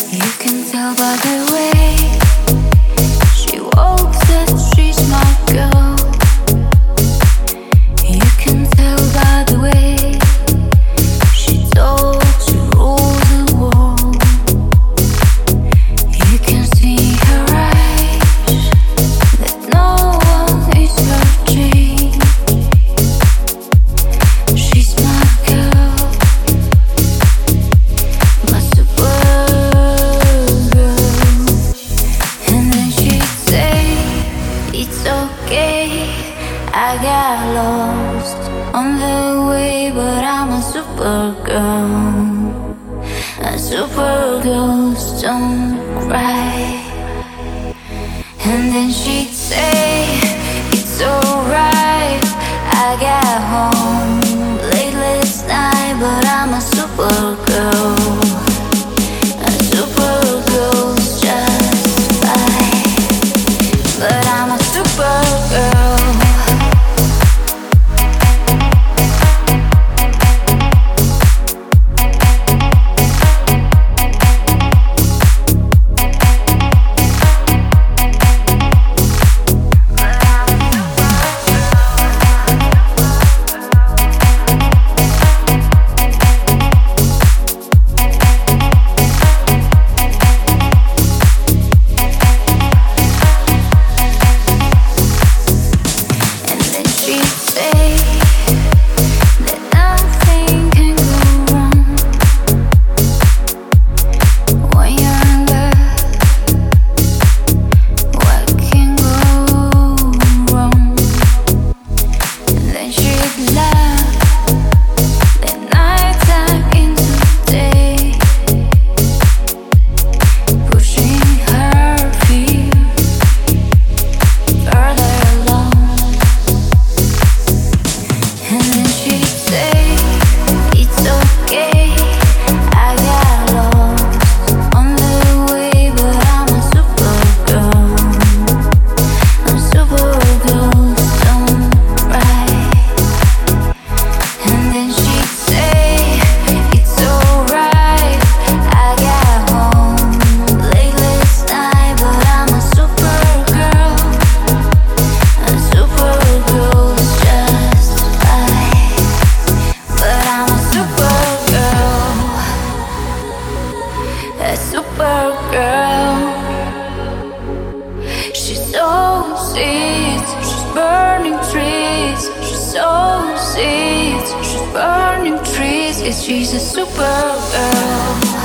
You can tell by the way she walks that she's my girl. You can tell by the way she talks, she rules the world. You can see her eyes that no one is searching. She's my girl, my super girl. And then she'd say, it's okay, I got lost on the way, but I'm a super girl. A super girl, don't cry. And then she'd say, it's alright, I got home late last night, but I'm a super girl. A super girl's just fine, but I'm a super girl. She's a super girl.